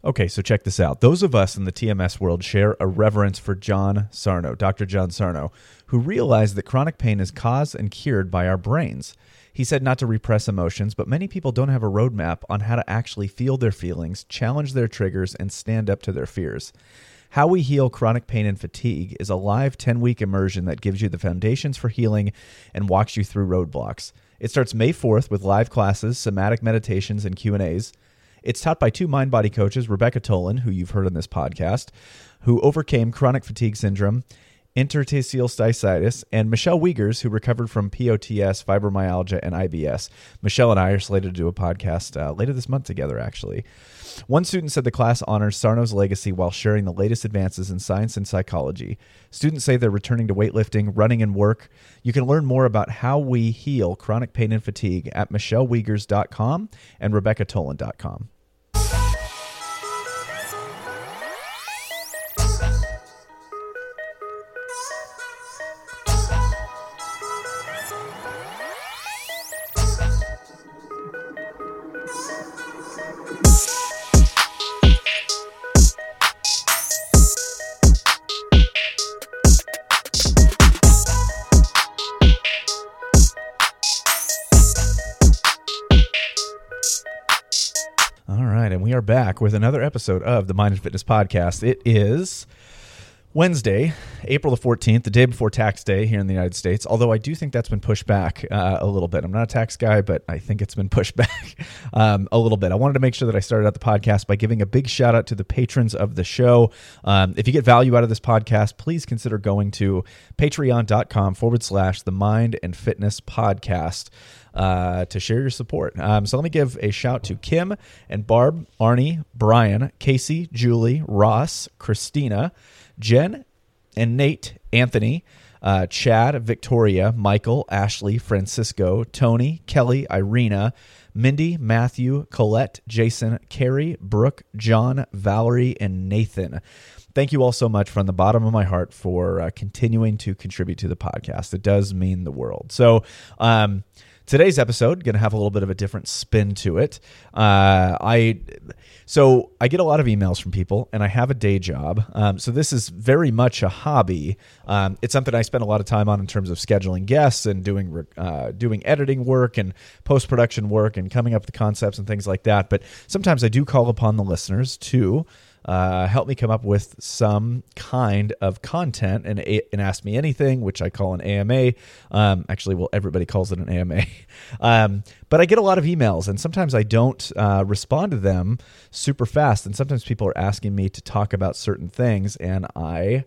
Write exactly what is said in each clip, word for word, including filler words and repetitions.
Okay, so check this out. Those of us in the T M S world share a reverence for John Sarno, Doctor John Sarno, who realized that chronic pain is caused and cured by our brains. He said not to repress emotions, but many people don't have a roadmap on how to actually feel their feelings, challenge their triggers, and stand up to their fears. How We Heal Chronic Pain and Fatigue is a live ten-week immersion that gives you the foundations for healing and walks you through roadblocks. It starts May fourth with live classes, somatic meditations, and Q and A's. It's taught by two mind-body coaches, Rebecca Tolan, who you've heard on this podcast, who overcame chronic fatigue syndrome, interstitial cystitis, and Michelle Wiegers, who recovered from P O T S, fibromyalgia, and I B S. Michelle and I are slated to do a podcast uh, later this month together, actually. One student said the class honors Sarno's legacy while sharing the latest advances in science and psychology. Students say they're returning to weightlifting, running, and work. You can learn more about how we heal chronic pain and fatigue at michelle wiegers dot com and rebecca tolan dot com. We are back with another episode of the Mind and Fitness Podcast. It is Wednesday, April the fourteenth, the day before tax day here in the United States, although I do think that's been pushed back uh, a little bit. I'm not a tax guy, but I think it's been pushed back um, a little bit. I wanted to make sure that I started out the podcast by giving a big shout out to the patrons of the show. Um, if you get value out of this podcast, please consider going to patreon.com forward slash the Mind and Fitness Podcast. Uh, to share your support. Um, so let me give a shout to Kim and Barb, Arnie, Brian, Casey, Julie, Ross, Christina, Jen, and Nate, Anthony, uh, Chad, Victoria, Michael, Ashley, Francisco, Tony, Kelly, Irina, Mindy, Matthew, Colette, Jason, Carrie, Brooke, John, Valerie, and Nathan. Thank you all so much from the bottom of my heart for uh, continuing to contribute to the podcast. It does mean the world. So, um, today's episode going to have a little bit of a different spin to it. Uh, I so I get a lot of emails from people, and I have a day job. Um, so this is very much a hobby. Um, it's something I spend a lot of time on in terms of scheduling guests and doing uh, doing editing work and post production work and coming up with concepts and things like that. But sometimes I do call upon the listeners to Uh, help me come up with some kind of content and, and Ask Me Anything, which I call an A M A. Um, actually, well, everybody calls it an A M A. um, but I get a lot of emails, and sometimes I don't uh, respond to them super fast. And sometimes people are asking me to talk about certain things, and I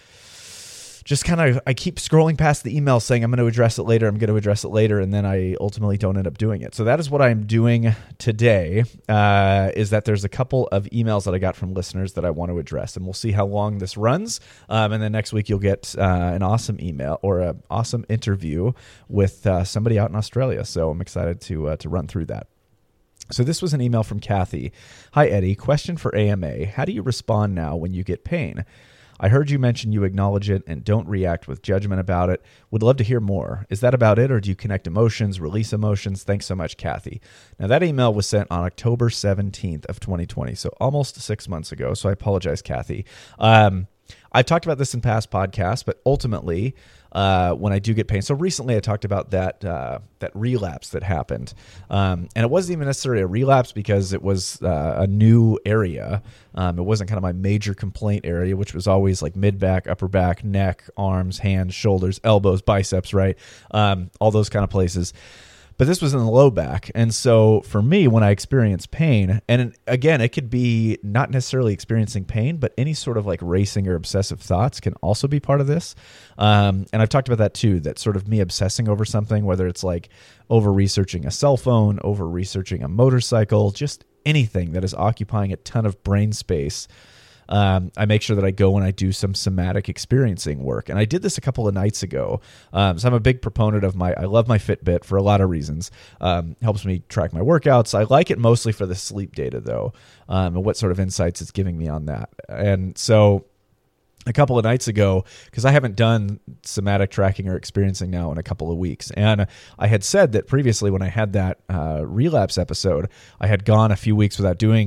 just kind of, I keep scrolling past the email saying, I'm going to address it later, I'm going to address it later, and then I ultimately don't end up doing it. So that is what I'm doing today, uh, is that there's a couple of emails that I got from listeners that I want to address, and we'll see how long this runs. Um, and then next week you'll get uh, an awesome email or an awesome interview with uh, somebody out in Australia. So I'm excited to uh, to run through that. So this was an email from Kathy. Hi, Eddie. Question for A M A. How do you respond now when you get pain? I heard you mention you acknowledge it and don't react with judgment about it. Would love to hear more. Is that about it, or do you connect emotions, release emotions? Thanks so much, Kathy. Now, that email was sent on October seventeenth of twenty twenty, so almost six months ago, so I apologize, Kathy. Um, I've talked about this in past podcasts, but ultimately, uh, when I do get pain, so recently I talked about that uh, that relapse that happened, um, and it wasn't even necessarily a relapse because it was uh, a new area. Um, it wasn't kind of my major complaint area, which was always like mid back, upper back, neck, arms, hands, shoulders, elbows, biceps, right? Um, all those kind of places. But this was in the low back. And so for me, when I experience pain, and again, it could be not necessarily experiencing pain, but any sort of like racing or obsessive thoughts can also be part of this. Um, and I've talked about that too, that sort of me obsessing over something, whether it's like over researching a cell phone, over researching a motorcycle, just anything that is occupying a ton of brain space. Um, I make sure that I go and I do some somatic experiencing work. And I did this a couple of nights ago. Um, so I'm a big proponent of my, I love my Fitbit for a lot of reasons. Um, helps me track my workouts. I like it mostly for the sleep data though, um, and what sort of insights it's giving me on that. And so a couple of nights ago, because I haven't done somatic tracking or experiencing now in a couple of weeks. And I had said that previously when I had that uh, relapse episode, I had gone a few weeks without doing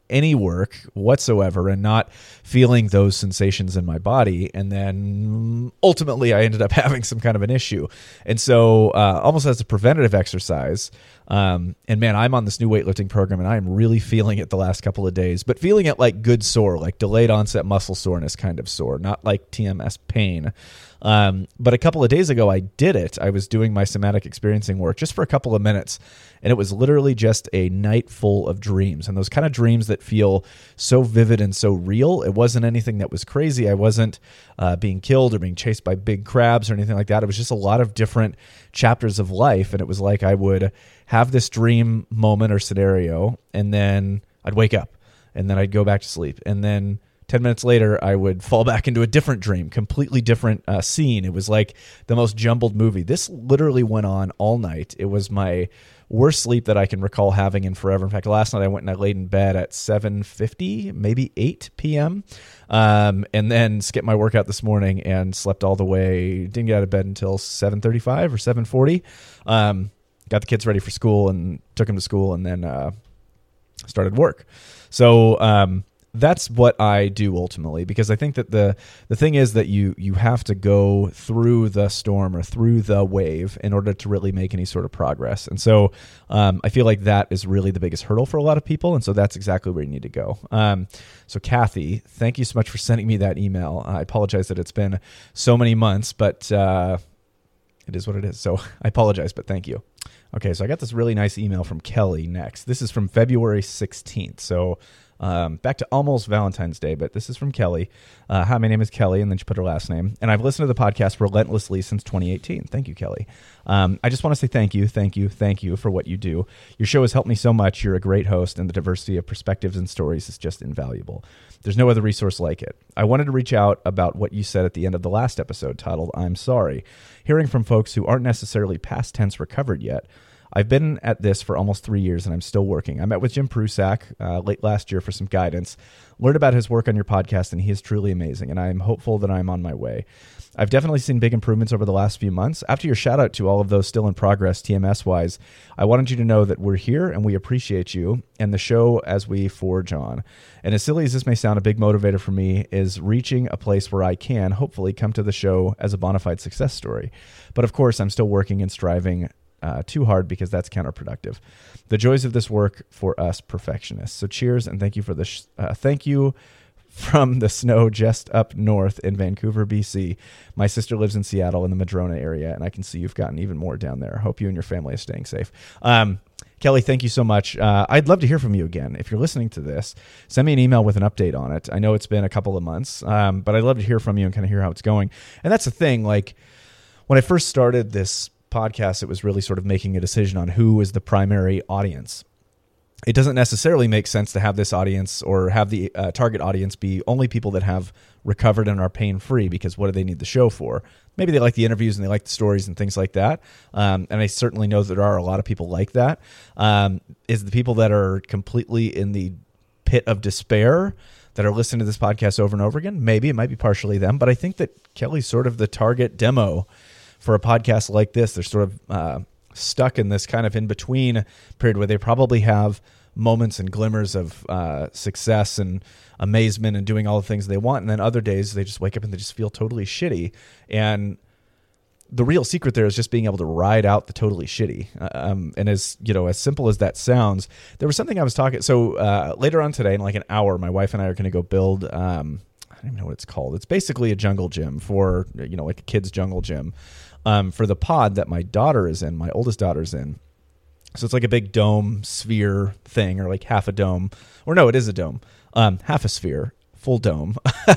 any work whatsoever and not feeling those sensations in my body. And then ultimately I ended up having some kind of an issue. And so uh, almost as a preventative exercise, um, and man, I'm on this new weightlifting program and I am really feeling it the last couple of days, but feeling it like good sore, like delayed onset muscle soreness kind of sore, not like T M S pain. Um, but a couple of days ago, I did it. I was doing my somatic experiencing work just for a couple of minutes, and it was literally just a night full of dreams, and those kind of dreams that feel so vivid and so real. It wasn't anything that was crazy. I wasn't uh, being killed or being chased by big crabs or anything like that. It was just a lot of different chapters of life, and it was like I would have this dream moment or scenario, and then I'd wake up, and then I'd go back to sleep, and then ten minutes later, I would fall back into a different dream, completely different uh, scene. It was like the most jumbled movie. This literally went on all night. It was my worst sleep that I can recall having in forever. In fact, last night I went and I laid in bed at seven fifty, maybe eight p.m., um, and then skipped my workout this morning and slept all the way. Didn't get out of bed until seven thirty-five or seven forty. Um, got the kids ready for school and took them to school, and then uh, started work. So um that's what I do ultimately, because I think that the the thing is that you you have to go through the storm or through the wave in order to really make any sort of progress. And so um, I feel like that is really the biggest hurdle for a lot of people. And so that's exactly where you need to go. Um, so Kathy, thank you so much for sending me that email. I apologize that it's been so many months, but uh, it is what it is. So I apologize, but thank you. Okay, so I got this really nice email from Kelly next. This is from February sixteenth. So Um, back to almost Valentine's Day, but this is from Kelly. Uh, hi, my name is Kelly, and then she put her last name. And I've listened to the podcast relentlessly since twenty eighteen. Thank you, Kelly. Um, I just want to say thank you, thank you, thank you for what you do. Your show has helped me so much. You're a great host, and the diversity of perspectives and stories is just invaluable. There's no other resource like it. I wanted to reach out about what you said at the end of the last episode titled, I'm Sorry. Hearing from folks who aren't necessarily past tense recovered yet, I've been at this for almost three years and I'm still working. I met with Jim Prusak uh, late last year for some guidance, learned about his work on your podcast, and he is truly amazing, and I'm hopeful that I'm on my way. I've definitely seen big improvements over the last few months. After your shout out to all of those still in progress T M S-wise, I wanted you to know that we're here and we appreciate you and the show as we forge on. And as silly as this may sound, a big motivator for me is reaching a place where I can hopefully come to the show as a bona fide success story. But of course, I'm still working and striving Uh, too hard because that's counterproductive. The joys of this work for us perfectionists. So cheers and thank you for the sh- uh, thank you from the snow just up north in Vancouver, B C. My sister lives in Seattle in the Madrona area, and I can see you've gotten even more down there. Hope you and your family are staying safe. Um, Kelly, thank you so much. Uh, I'd love to hear from you again. If you're listening to this, send me an email with an update on it. I know it's been a couple of months, um, but I'd love to hear from you and kind of hear how it's going. And that's the thing. Like when I first started this podcast, it was really sort of making a decision on who is the primary audience. It doesn't necessarily make sense to have this audience or have the uh, target audience be only people that have recovered and are pain-free, because what do they need the show for? Maybe they like the interviews and they like the stories and things like that. Um, and I certainly know that there are a lot of people like that. Um, is the people that are completely in the pit of despair that are listening to this podcast over and over again? Maybe it might be partially them, but I think that Kelly's sort of the target demo for a podcast like this. They're sort of uh, stuck in this kind of in-between period where they probably have moments and glimmers of uh, success and amazement and doing all the things they want. And then other days they just wake up and they just feel totally shitty. And the real secret there is just being able to ride out the totally shitty. Um, and as, you know, as simple as that sounds, there was something I was talking. So uh, later on today in like an hour, my wife and I are going to go build, um, I don't even know what it's called. It's basically a jungle gym for, you know, like a kid's jungle gym. Um, for the pod that my daughter is in, my oldest daughter's in. So it's like a big dome sphere thing, or like half a dome. Or no, it is a dome. Um, half a sphere, full dome.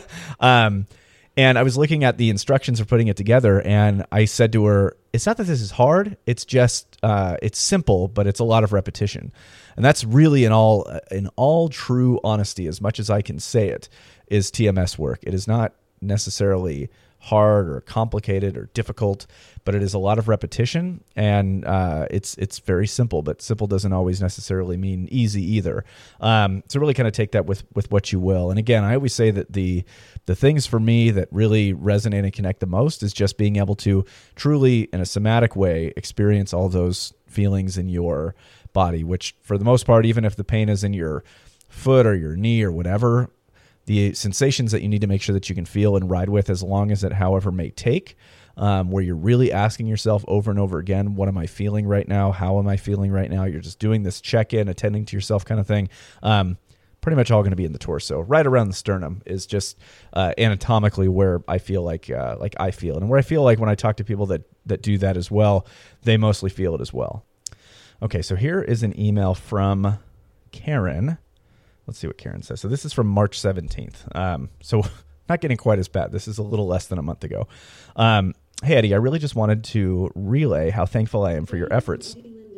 um, and I was looking at the instructions for putting it together, and I said to her, it's not that this is hard. It's just, uh, it's simple, but it's a lot of repetition. And that's really in all, in all true honesty, as much as I can say it, is T M S work. It is not necessarily hard or complicated or difficult, but it is a lot of repetition, and uh, it's it's very simple. But simple doesn't always necessarily mean easy either. Um, so really, kind of take that with with what you will. And again, I always say that the the things for me that really resonate and connect the most is just being able to truly, in a somatic way, experience all those feelings in your body. Which, for the most part, even if the pain is in your foot or your knee or whatever, the sensations that you need to make sure that you can feel and ride with as long as it however may take, um, where you're really asking yourself over and over again, what am I feeling right now? How am I feeling right now? You're just doing this check-in, attending to yourself kind of thing. Um, pretty much all going to be in the torso. Right around the sternum is just uh, anatomically where I feel like uh, like I feel it. And where I feel like when I talk to people that, that do that as well, they mostly feel it as well. Okay, so here is an email from Karen. Let's see what Karen says. So this is from March seventeenth. Um, so not getting quite as bad. This is a little less than a month ago. Um, hey, Eddie, I really just wanted to relay how thankful I am for your efforts.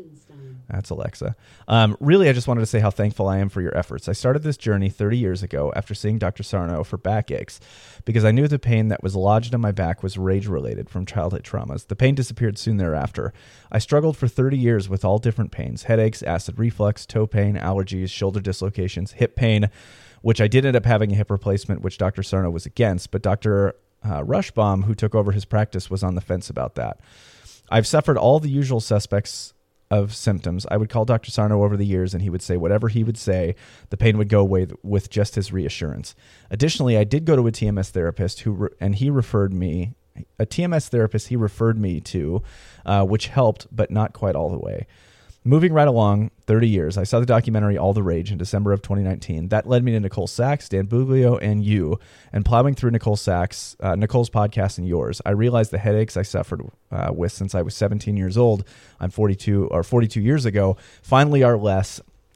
That's Alexa. Um, really, I just wanted to say how thankful I am for your efforts. I started this journey thirty years ago after seeing Doctor Sarno for backaches because I knew the pain that was lodged in my back was rage-related from childhood traumas. The pain disappeared soon thereafter. I struggled for thirty years with all different pains, headaches, acid reflux, toe pain, allergies, shoulder dislocations, hip pain, which I did end up having a hip replacement, which Doctor Sarno was against, but Doctor Uh, Rushbaum, who took over his practice, was on the fence about that. I've suffered all the usual suspects of symptoms. I would call Doctor Sarno over the years and he would say whatever he would say, the pain would go away with just his reassurance. Additionally, I did go to a T M S therapist who, re- and he referred me, a T M S therapist he referred me to, uh, which helped, but not quite all the way. Moving right along, thirty years, I saw the documentary All the Rage in December of twenty nineteen. That led me to Nicole Sachs, Dan Buglio, and you. And plowing through Nicole Sachs, uh, Nicole's podcast and yours, I realized the headaches I suffered uh, with since I was seventeen years old, I'm forty-two, or forty-two years ago, finally are less.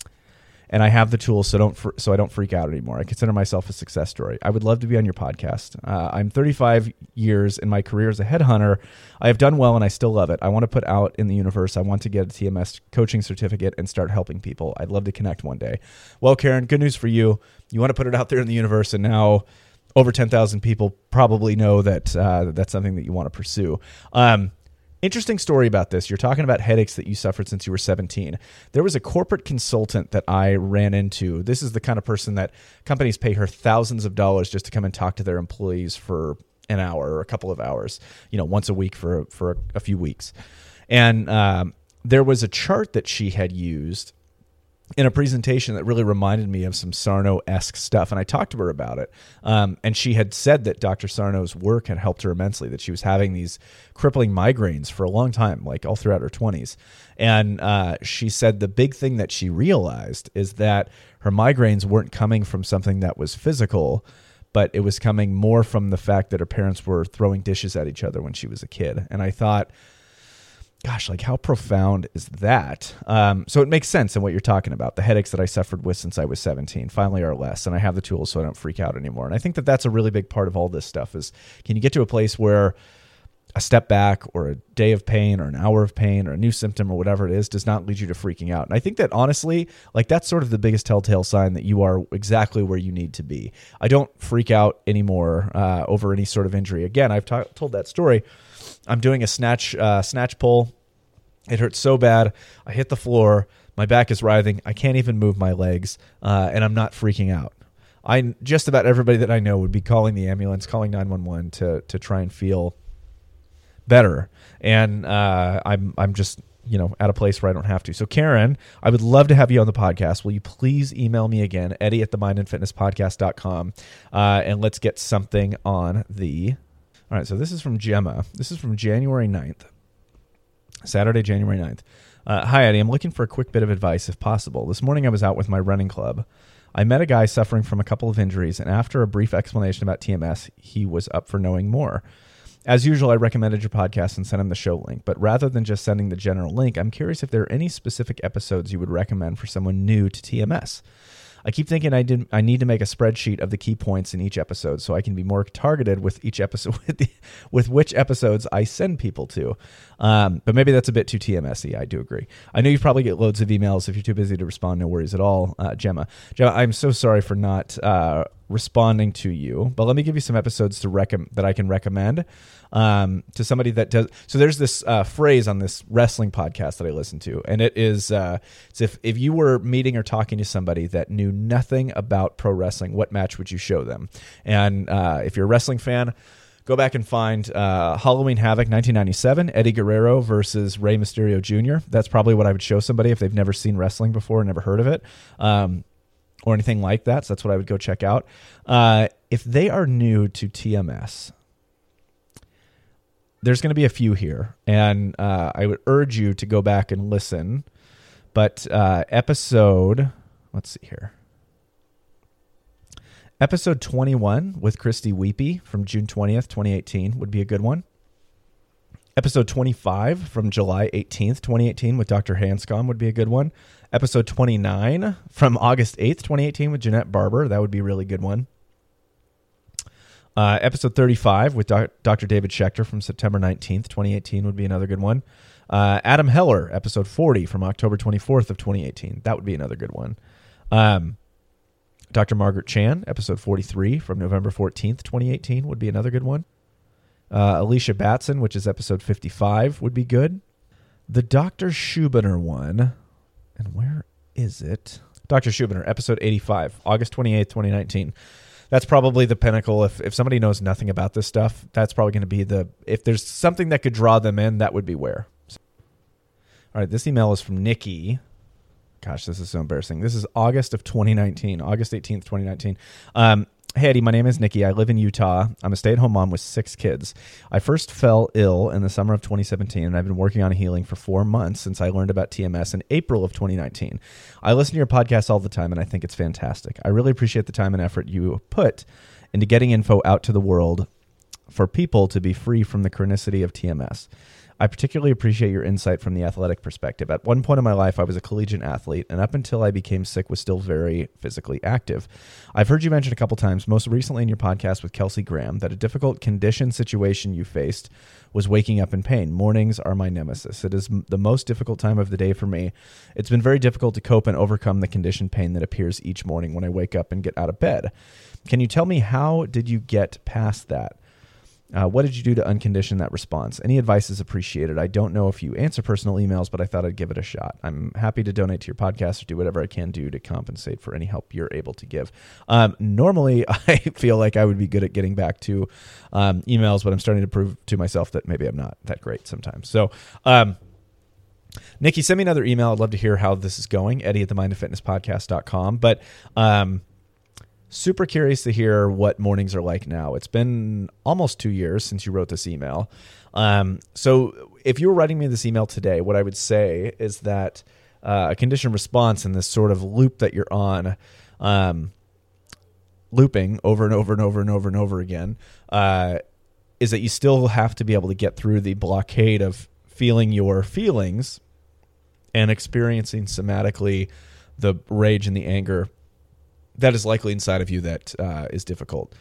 And I have the tools so don't fr- so I don't freak out anymore. I consider myself a success story. I would love to be on your podcast. Uh, I'm thirty-five years in my career as a headhunter. I have done well and I still love it. I want to put out in the universe. I want to get a T M S coaching certificate and start helping people. I'd love to connect one day. Well, Karen, good news for you. You want to put it out there in the universe, and now over ten thousand people probably know that uh, that's something that you want to pursue. Um, Interesting story about this. You're talking about headaches that you suffered since you were seventeen. There was a corporate consultant that I ran into. This is the kind of person that companies pay her thousands of dollars just to come and talk to their employees for an hour or a couple of hours, you know, once a week for, for a, a few weeks. And um, there was a chart that she had used in a presentation that really reminded me of some Sarno-esque stuff. And I talked to her about it. Um, and she had said that Doctor Sarno's work had helped her immensely, that she was having these crippling migraines for a long time, like all throughout her twenties. And uh, she said the big thing that she realized is that her migraines weren't coming from something that was physical, but it was coming more from the fact that her parents were throwing dishes at each other when she was a kid. And I thought, gosh, like how profound is that? Um, so it makes sense in what you're talking about. The headaches that I suffered with since I was seventeen finally are less, and I have the tools so I don't freak out anymore. And I think that that's a really big part of all this stuff is, can you get to a place where a step back or a day of pain or an hour of pain or a new symptom or whatever it is does not lead you to freaking out? And I think that honestly, like that's sort of the biggest telltale sign that you are exactly where you need to be. I don't freak out anymore uh, over any sort of injury. Again, I've t- told that story. I'm doing a snatch uh, snatch pull. It hurts so bad. I hit the floor. My back is writhing. I can't even move my legs, uh, and I'm not freaking out. I just about everybody that I know would be calling the ambulance, calling nine one one to to try and feel better. And uh, I'm I'm just you know at a place where I don't have to. So Karen, I would love to have you on the podcast. Will you please email me again, Eddie at the mind and fitness podcast dot com, uh, and let's get something on the. All right. So this is from Gemma. This is from January ninth. Saturday, January ninth. Uh, Hi, Eddie. I'm looking for a quick bit of advice if possible. This morning I was out with my running club. I met a guy suffering from a couple of injuries, and after a brief explanation about T M S, he was up for knowing more. As usual, I recommended your podcast and sent him the show link, but rather than just sending the general link, I'm curious if there are any specific episodes you would recommend for someone new to T M S. I keep thinking I did. I need to make a spreadsheet of the key points in each episode so I can be more targeted with each episode, with, the, with which episodes I send people to. Um, but maybe that's a bit too T M S-y. I do agree. I know you probably get loads of emails. If you're too busy to respond, no worries at all, uh, Gemma. Gemma, I'm so sorry for not uh, responding to you, but let me give you some episodes to rec- that I can recommend um, to somebody that does. So there's this uh, phrase on this wrestling podcast that I listen to, and it is uh, it's if, if you were meeting or talking to somebody that knew nothing about pro wrestling, what match would you show them? And uh, if you're a wrestling fan, go back and find uh, Halloween Havoc nineteen ninety-seven, Eddie Guerrero versus Rey Mysterio Junior That's probably what I would show somebody if they've never seen wrestling before, never heard of it. Um, or anything like that. So that's what I would go check out. Uh, if they are new to T M S, there's going to be a few here, and uh, I would urge you to go back and listen. But uh, episode, let's see here. Episode twenty-one with Christy Weepy from June twentieth, twenty eighteen would be a good one. Episode twenty-five from July eighteenth, twenty eighteen with Doctor Hanscom would be a good one. Episode twenty-nine from August eighth, twenty eighteen with Jeanette Barber. That would be a really good one. Uh, episode thirty-five with doc- Doctor David Schechter from September nineteenth, twenty eighteen would be another good one. Uh, Adam Heller, episode forty from October twenty-fourth of twenty eighteen. That would be another good one. Um, Doctor Margaret Chan, episode forty-three from November fourteenth, twenty eighteen would be another good one. Uh, Alicia Batson, which is episode fifty-five, would be good. The Doctor Schubiner one, and where is it? Doctor Schubiner, episode eighty-five, August twenty-eighth, twenty nineteen. That's probably the pinnacle. If if somebody knows nothing about this stuff, that's probably going to be the, if there's something that could draw them in, that would be where. So, all right, this email is from Nikki. Gosh, this is so embarrassing. This is August of twenty nineteen, August eighteenth, twenty nineteen. Um, Hey, Eddie, my name is Nikki. I live in Utah. I'm a stay-at-home mom with six kids. I first fell ill in the summer of twenty seventeen, and I've been working on healing for four months since I learned about T M S in April of twenty nineteen. I listen to your podcast all the time, and I think it's fantastic. I really appreciate the time and effort you put into getting info out to the world for people to be free from the chronicity of T M S. I particularly appreciate your insight from the athletic perspective. At one point in my life, I was a collegiate athlete, and up until I became sick, was still very physically active. I've heard you mention a couple times, most recently in your podcast with Kelsey Graham, that a difficult condition situation you faced was waking up in pain. Mornings are my nemesis. It is the most difficult time of the day for me. It's been very difficult to cope and overcome the condition pain that appears each morning when I wake up and get out of bed. Can you tell me, how did you get past that? Uh, what did you do to uncondition that response? Any advice is appreciated. I don't know if you answer personal emails, but I thought I'd give it a shot. I'm happy to donate to your podcast or do whatever I can do to compensate for any help you're able to give. Um, normally, I feel like I would be good at getting back to um, emails, but I'm starting to prove to myself that maybe I'm not that great sometimes. So, um, Nikki, send me another email. I'd love to hear how this is going. Eddie at the mind of fitness podcast dot com. But um, super curious to hear what mornings are like now. It's been almost two years since you wrote this email. Um, so if you were writing me this email today, what I would say is that uh, a condition response in this sort of loop that you're on, um, looping over and over and over and over and over again, uh, is that you still have to be able to get through the blockade of feeling your feelings and experiencing somatically the rage and the anger that is likely inside of you that uh, is difficult.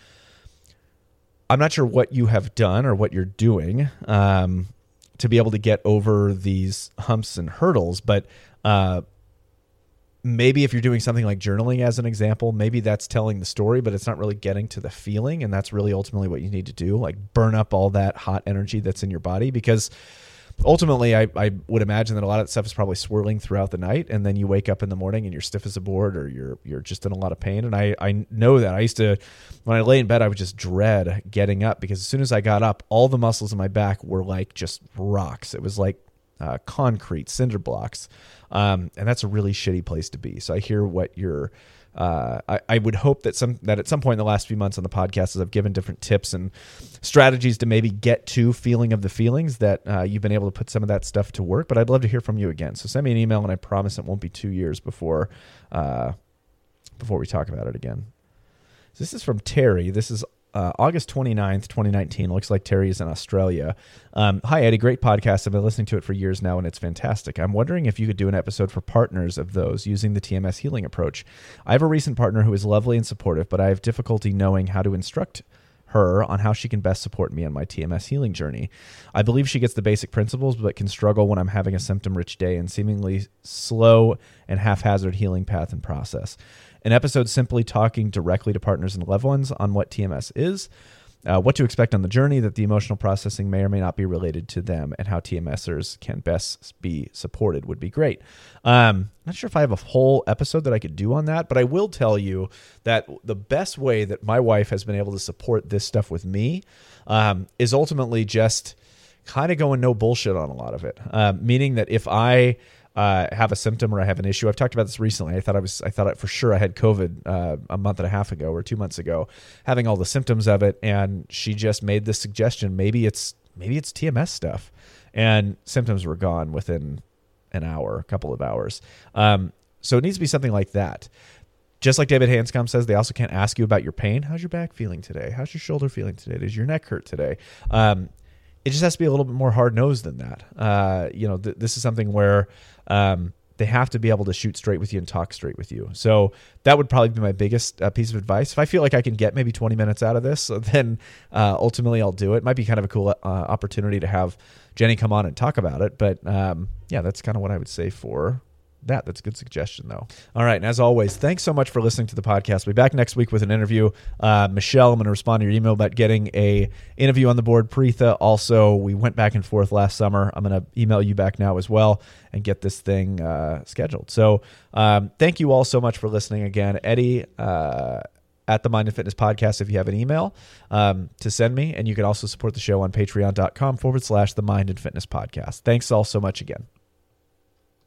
I'm not sure what you have done or what you're doing um, to be able to get over these humps and hurdles, but uh, maybe if you're doing something like journaling as an example, maybe that's telling the story, but it's not really getting to the feeling, and that's really ultimately what you need to do, like burn up all that hot energy that's in your body, because ultimately, I, I would imagine that a lot of that stuff is probably swirling throughout the night, and then you wake up in the morning and you're stiff as a board, or you're you're just in a lot of pain. And I, I know that. I used to, when I lay in bed, I would just dread getting up, because as soon as I got up, all the muscles in my back were like just rocks. It was like uh, concrete, cinder blocks. Um, and that's a really shitty place to be. So I hear what you're Uh, I, I would hope that some that at some point in the last few months on the podcast, as I've given different tips and strategies to maybe get to feeling of the feelings, that uh, you've been able to put some of that stuff to work. But I'd love to hear from you again. So send me an email, and I promise it won't be two years before uh, before we talk about it again. So this is from Terry. This is Uh, August twenty-ninth, twenty nineteen. Looks like Terry is in Australia. Um, Hi, Eddie. Great podcast. I've been listening to it for years now, and it's fantastic. I'm wondering if you could do an episode for partners of those using the T M S healing approach. I have a recent partner who is lovely and supportive, but I have difficulty knowing how to instruct her on how she can best support me on my T M S healing journey. I believe she gets the basic principles, but can struggle when I'm having a symptom-rich day and seemingly slow and haphazard healing path and process. An episode simply talking directly to partners and loved ones on what T M S is, uh, what to expect on the journey, that the emotional processing may or may not be related to them, and how TMSers can best be supported would be great. Um, not sure if I have a whole episode that I could do on that, but I will tell you that the best way that my wife has been able to support this stuff with me um, is ultimately just kind of going no bullshit on a lot of it, uh, meaning that if I uh, have a symptom or I have an issue. I've talked about this recently. I thought I was, I thought for sure I had COVID uh, a month and a half ago or two months ago, having all the symptoms of it. And she just made this suggestion. Maybe it's, maybe it's T M S stuff, and symptoms were gone within an hour, a couple of hours. Um, so it needs to be something like that. Just like David Hanscom says, they also can't ask you about your pain. How's your back feeling today? How's your shoulder feeling today? Does your neck hurt today? Um, it just has to be a little bit more hard-nosed than that. Uh, you know, th- this is something where um, they have to be able to shoot straight with you and talk straight with you. So that would probably be my biggest uh, piece of advice. If I feel like I can get maybe twenty minutes out of this, then uh, ultimately I'll do it. It might be kind of a cool uh, opportunity to have Jenny come on and talk about it. But um, yeah, that's kind of what I would say for that. That's a good suggestion, though. All right. And as always, thanks so much for listening to the podcast. We'll be back next week with an interview. Uh, Michelle, I'm going to respond to your email about getting a interview on the board. Preetha, also, we went back and forth last summer. I'm going to email you back now as well and get this thing uh, scheduled. So um, thank you all so much for listening again. Eddie, uh, at the Mind and Fitness Podcast, if you have an email um, to send me, and you can also support the show on patreon.com forward slash the Mind and Fitness Podcast. Thanks all so much again.